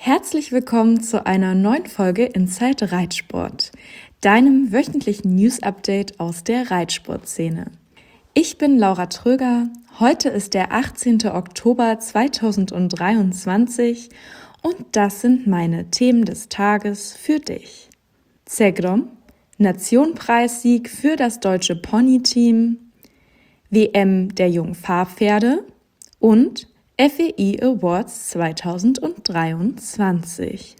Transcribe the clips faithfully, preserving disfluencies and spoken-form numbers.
Herzlich willkommen zu einer neuen Folge Inside Reitsport, deinem wöchentlichen News-Update aus der Reitsportszene. Ich bin Laura Tröger, heute ist der achtzehnten Oktober zweitausenddreiundzwanzig und das sind meine Themen des Tages für dich. Zegrom, Nationenpreissieg für das deutsche Pony-Team, W M der jungen Fahrpferde und F E I Awards zweitausenddreiundzwanzig.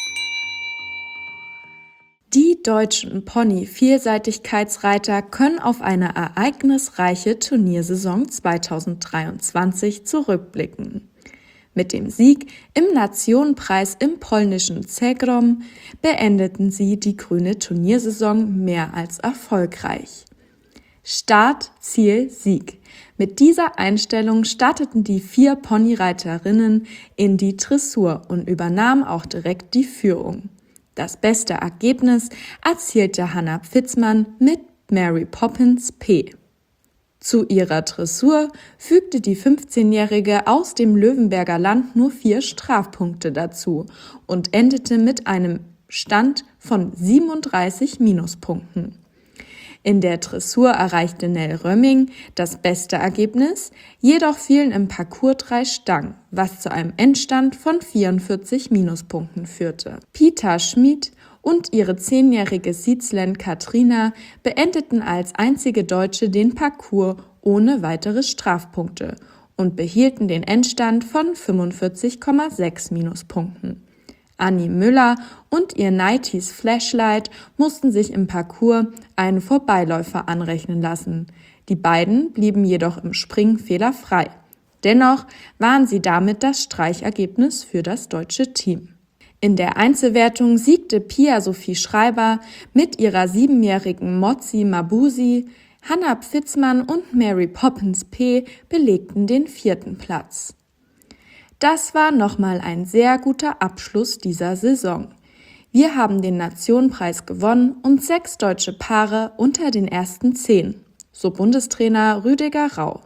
Die deutschen Pony-Vielseitigkeitsreiter können auf eine ereignisreiche Turniersaison zweitausenddreiundzwanzig zurückblicken. Mit dem Sieg im Nationenpreis im polnischen Zegrom beendeten sie die grüne Turniersaison mehr als erfolgreich. Start, Ziel, Sieg. Mit dieser Einstellung starteten die vier Ponyreiterinnen in die Dressur und übernahmen auch direkt die Führung. Das beste Ergebnis erzielte Hannah Pfitzmann mit Mary Poppins P. Zu ihrer Dressur fügte die fünfzehnjährige aus dem Löwenberger Land nur vier Strafpunkte dazu und endete mit einem Stand von siebenunddreißig Minuspunkten. In der Dressur erreichte Nell Römming das beste Ergebnis, jedoch fielen im Parcours drei Stangen, was zu einem Endstand von vierundvierzig Minuspunkten führte. Pita Schmid und ihre zehnjährige Siezland Katrina beendeten als einzige Deutsche den Parcours ohne weitere Strafpunkte und behielten den Endstand von fünfundvierzig Komma sechs Minuspunkten. Annie Müller und ihr nineties Flashlight mussten sich im Parcours einen Vorbeiläufer anrechnen lassen. Die beiden blieben jedoch im Springen fehlerfrei. Dennoch waren sie damit das Streichergebnis für das deutsche Team. In der Einzelwertung siegte Pia Sophie Schreiber mit ihrer siebenjährigen Mozi Mabuse. Hannah Pfitzmann und Mary Poppins P. belegten den vierten Platz. Das war nochmal ein sehr guter Abschluss dieser Saison. Wir haben den Nationenpreis gewonnen und sechs deutsche Paare unter den ersten zehn, so Bundestrainer Rüdiger Rau.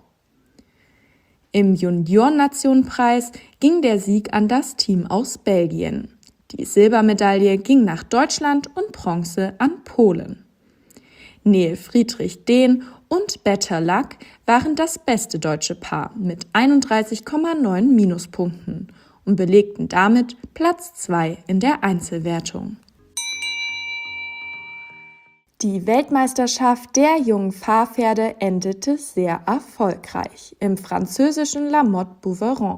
Im Junioren-Nationenpreis ging der Sieg an das Team aus Belgien. Die Silbermedaille ging nach Deutschland und Bronze an Polen. Neil Friedrich-Dehn und Better Luck waren das beste deutsche Paar mit einunddreißig Komma neun Minuspunkten und belegten damit Platz zwei in der Einzelwertung. Die Weltmeisterschaft der jungen Fahrpferde endete sehr erfolgreich im französischen La Motte Bouvron.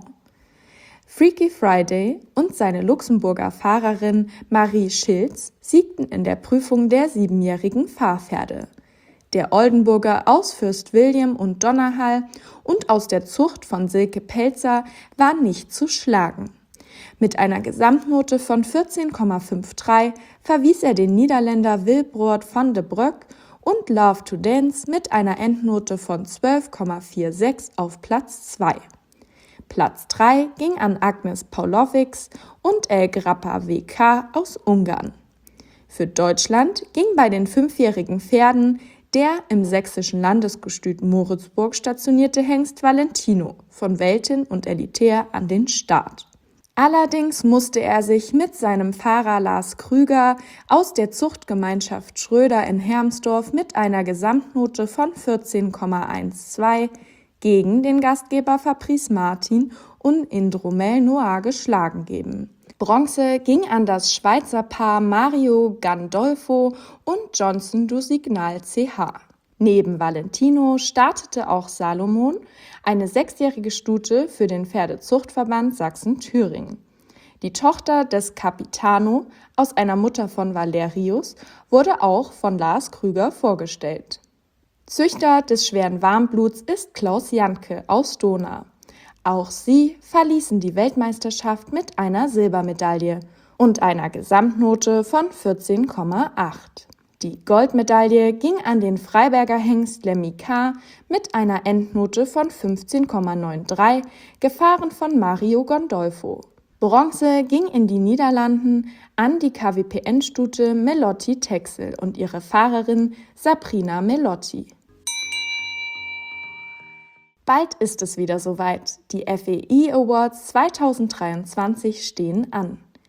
Freaky Friday und seine Luxemburger Fahrerin Marie Schilz siegten in der Prüfung der siebenjährigen Fahrpferde. Der Oldenburger aus Fürst William und Donnerhall und aus der Zucht von Silke Pelzer war nicht zu schlagen. Mit einer Gesamtnote von vierzehn Komma dreiundfünfzig verwies er den Niederländer Wilbrord van de Broek und Love to Dance mit einer Endnote von zwölf Komma sechsundvierzig auf Platz zwei. Platz drei ging an Agnes Paulovics und El Grappa W K aus Ungarn. Für Deutschland ging bei den fünfjährigen Pferden der im sächsischen Landesgestüt Moritzburg stationierte Hengst Valentino von Weltin und Elitair an den Start. Allerdings musste er sich mit seinem Fahrer Lars Krüger aus der Zuchtgemeinschaft Schröder in Hermsdorf mit einer Gesamtnote von vierzehn Komma zwölf gegen den Gastgeber Fabrice Martin und Indromel Noir geschlagen geben. Bronze ging an das Schweizer Paar Mario Gandolfo und Johnson du Signal C H. Neben Valentino startete auch Salomon, eine sechsjährige Stute für den Pferdezuchtverband Sachsen-Thüringen. Die Tochter des Capitano aus einer Mutter von Valerius wurde auch von Lars Krüger vorgestellt. Züchter des schweren Warmbluts ist Klaus Janke aus Dohna. Auch sie verließen die Weltmeisterschaft mit einer Silbermedaille und einer Gesamtnote von vierzehn Komma acht. Die Goldmedaille ging an den Freiberger Hengst Lemmy K. mit einer Endnote von fünfzehn Komma dreiundneunzig, gefahren von Mario Gandolfo. Bronze ging in die Niederlanden an die K W P N-Stute Melotti Texel und ihre Fahrerin Sabrina Melotti. Bald ist es wieder soweit. Die F E I Awards zweitausenddreiundzwanzig stehen an.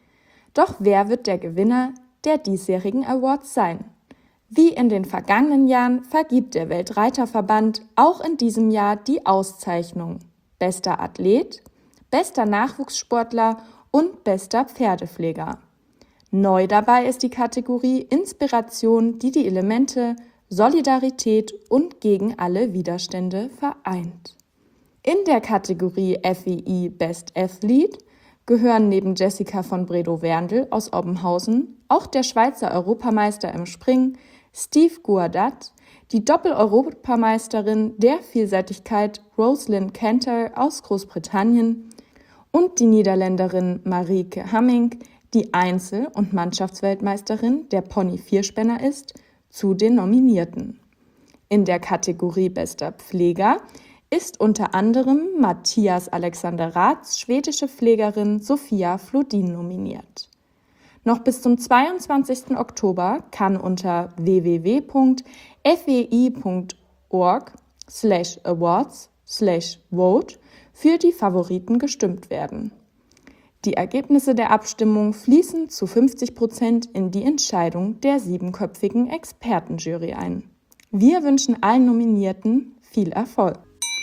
Doch wer wird der Gewinner der diesjährigen Awards sein? Wie in den vergangenen Jahren vergibt der Weltreiterverband auch in diesem Jahr die Auszeichnung Bester Athlet, Bester Nachwuchssportler und Bester Pferdepfleger. Neu dabei ist die Kategorie Inspiration, die die Elemente Solidarität und gegen alle Widerstände vereint. In der Kategorie F E I Best Athlete gehören neben Jessica von Bredow-Werndl aus Obbenhausen auch der Schweizer Europameister im Springen Steve Guadat, die Doppel-Europameisterin der Vielseitigkeit Rosalind Cantor aus Großbritannien und die Niederländerin Marieke Hamming, die Einzel- und Mannschaftsweltmeisterin der Pony-Vierspänner ist, zu den Nominierten. In der Kategorie Bester Pfleger ist unter anderem Matthias Alexander Raths schwedische Pflegerin Sophia Flodin nominiert. Noch bis zum zweiundzwanzigsten Oktober kann unter w w w punkt f e i punkt org slash awards slash vote für die Favoriten gestimmt werden. Die Ergebnisse der Abstimmung fließen zu fünfzig Prozent in die Entscheidung der siebenköpfigen Expertenjury ein. Wir wünschen allen Nominierten viel Erfolg.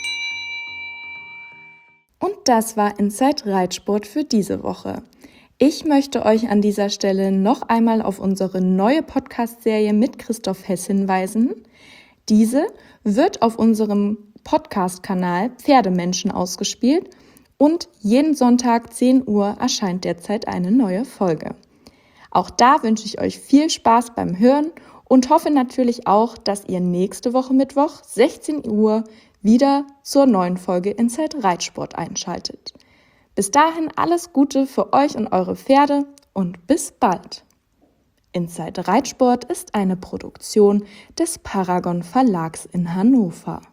Und das war Inside Reitsport für diese Woche. Ich möchte euch an dieser Stelle noch einmal auf unsere neue Podcast-Serie mit Christoph Hess hinweisen. Diese wird auf unserem Podcast-Kanal Pferdemenschen ausgespielt und jeden Sonntag zehn Uhr erscheint derzeit eine neue Folge. Auch da wünsche ich euch viel Spaß beim Hören und hoffe natürlich auch, dass ihr nächste Woche Mittwoch sechzehn Uhr wieder zur neuen Folge Inside Reitsport einschaltet. Bis dahin alles Gute für euch und eure Pferde und bis bald. Inside Reitsport ist eine Produktion des Paragon Verlags in Hannover.